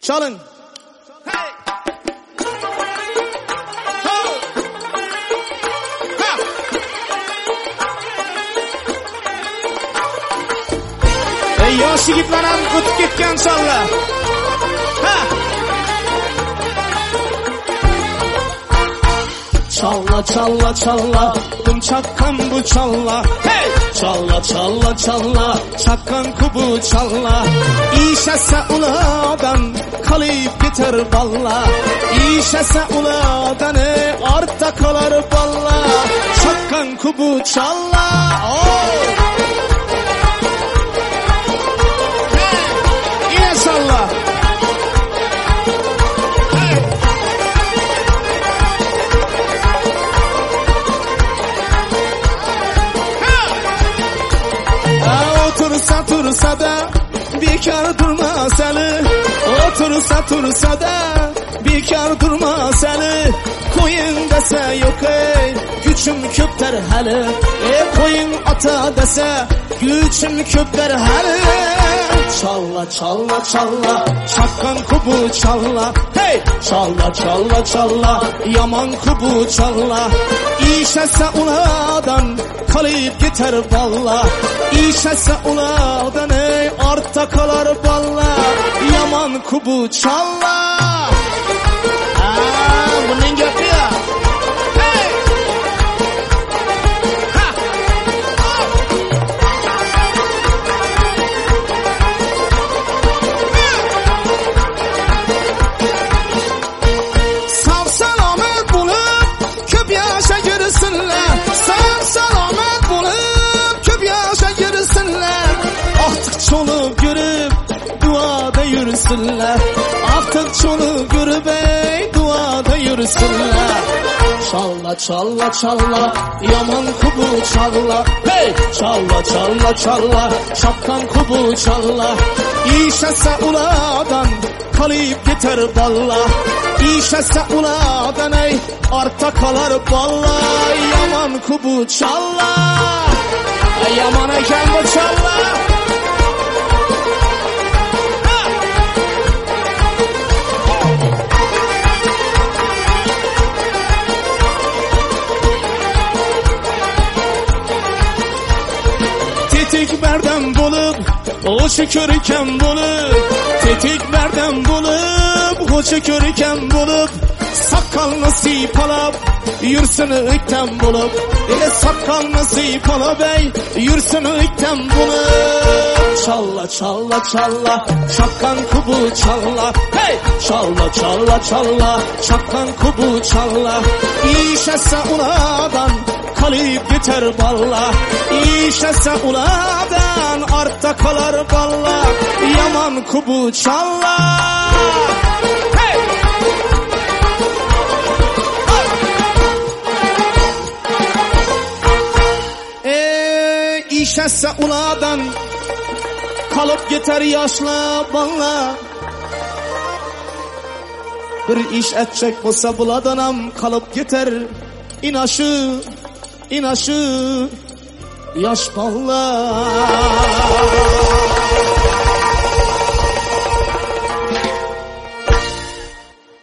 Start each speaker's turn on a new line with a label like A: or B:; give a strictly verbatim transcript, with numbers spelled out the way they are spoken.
A: Çalın. Hey. Ho. Ha. Ey yosh yigitlar ham o'tib ketgan chollar. Ha. Çalla çalla çalla, dım çakkan bu çalla. Hey! Çalla çalla çalla, çakkan kubu çalla. İşese uladan kalıp gitar balla. İşese uladan artta kalar balla. Çakkan kubu çalla. Oh! Hey! Yine çalla. Otursa tursa da bekar durmaz eli. Otursa tursa da bekar durmaz eli. Koyun dese yok ey, güçüm köpter hali. E koyun ata dese güçüm köpter hali. Çalla çalla çalla, çakkan kubu çalla. Hey! Çalla çalla çalla, yaman kubu çalla. İşese uladan kalıp gitar balla. İşese uladan ey artta kalar balla. Yaman kubu çalla. Aa, bunun yapı ya. Hey! Ha! Sağ selamet bulup köp yaşa görürsünler. Sağ selamet bulup köp yaşa görürsünler. Artık çoluk görüp duada yürüsünler. Artık çoluk görüp ey duada yürüsünler. Çalla çalla çalla, yaman kubu çalla. Hey! Çalla çalla çalla, çapkan kubu çalla. İşese uladan kalıp gitar balla. İşese uladan ey artta kalar balla. Yaman kubu çalla. Ey yaman eken bu çalla. Tetik berden bulup, o şükür iken bulup. Tetik berden bulup, o şükür iken bulup. Sakalını sipalap, yürüsünü ikten bulup. Ele sakalını sipalap ey, yürüsünü ikten bulup. Çalla çalla çalla, çakkan kubu çalla. Hey! Çalla çalla çalla, çakkan kubu çalla. İşese uladan kalıp gitar balla. İşese uladan artta kalar balla. Yaman kubu çalla. Hey! Eee işese uladan kalıp gitar yaşla balla. Bir iş etcek bolsa buladanam kalıp gitar inaşı. İnaşı yaş balla.